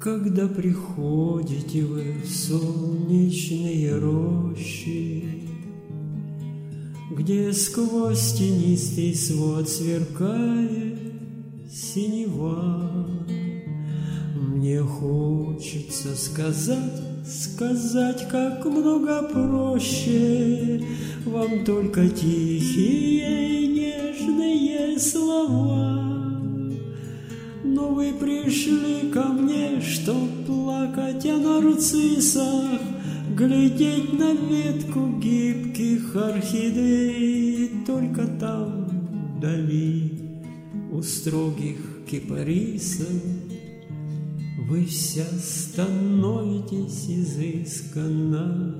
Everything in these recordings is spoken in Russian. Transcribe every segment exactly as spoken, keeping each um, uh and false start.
Когда приходите вы в солнечные рощи, где сквозь тенистый свод сверкает синева, мне хочется сказать, сказать, как много проще вам только тихие и нежные слова. Но вы пришли ко мне, чтоб плакать о нарциссах, глядеть на ветку гибких орхидей. Только там, вдали, у строгих кипарисов, вы вся становитесь изысканно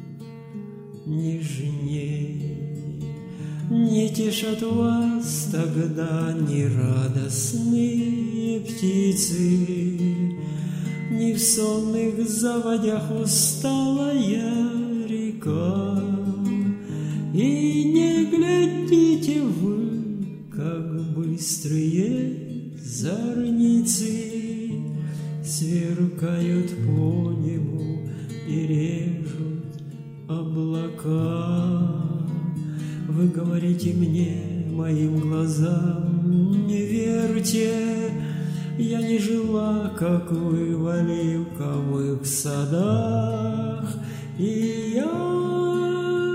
нежней. Не тешат вас тогда ни радостные птицы, ни в сонных заводях усталая река. И не глядите вы, как быстрые зорницы сверкают по небу и режут облака. Вы говорите мне, моим глазам не верьте, я не жила, как вы, в оливковых садах, и я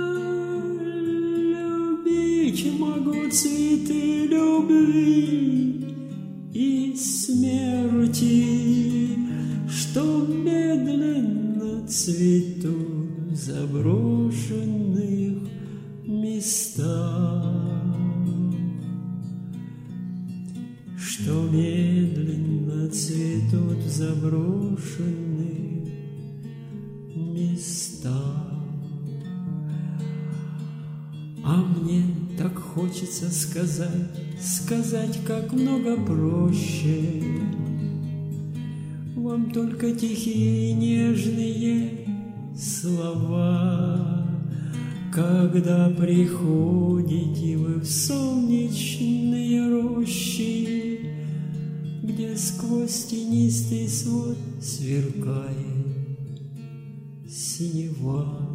любить могу цветы любви и смерти, что медленно цветут в заброшенных местах, что медленно цветут в заброшенных местах. А мне так хочется сказать, сказать, как много проще вам только тихие и нежные слова. Когда приходите вы в солнечные рощи, где сквозь тенистый свод сверкает синева.